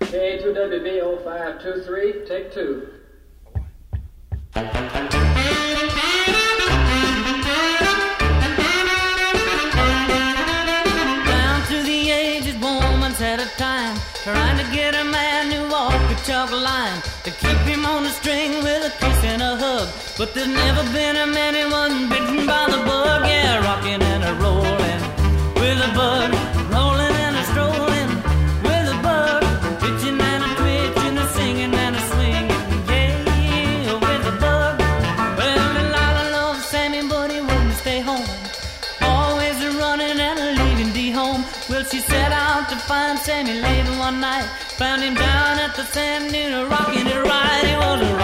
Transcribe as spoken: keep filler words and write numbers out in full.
K two W B oh five two three, take two. Down through the ages, moments at a time, trying to get a man to walk a chalk line, to keep him on the string with a kiss and a hug. But there's never been a man who wasn't bitten by the bug. Yeah, rocking and a rolling with a bug, rolling and a strolling with a bug, pitching and a twitching, a singing and a swinging, yeah, with a bug. Well, Delilah loved Sammy, but he wouldn't stay home, always a running and a leaving D home. Well, she set out to find Sammy late one night, found him down at the sand dune, rocking it right. He was a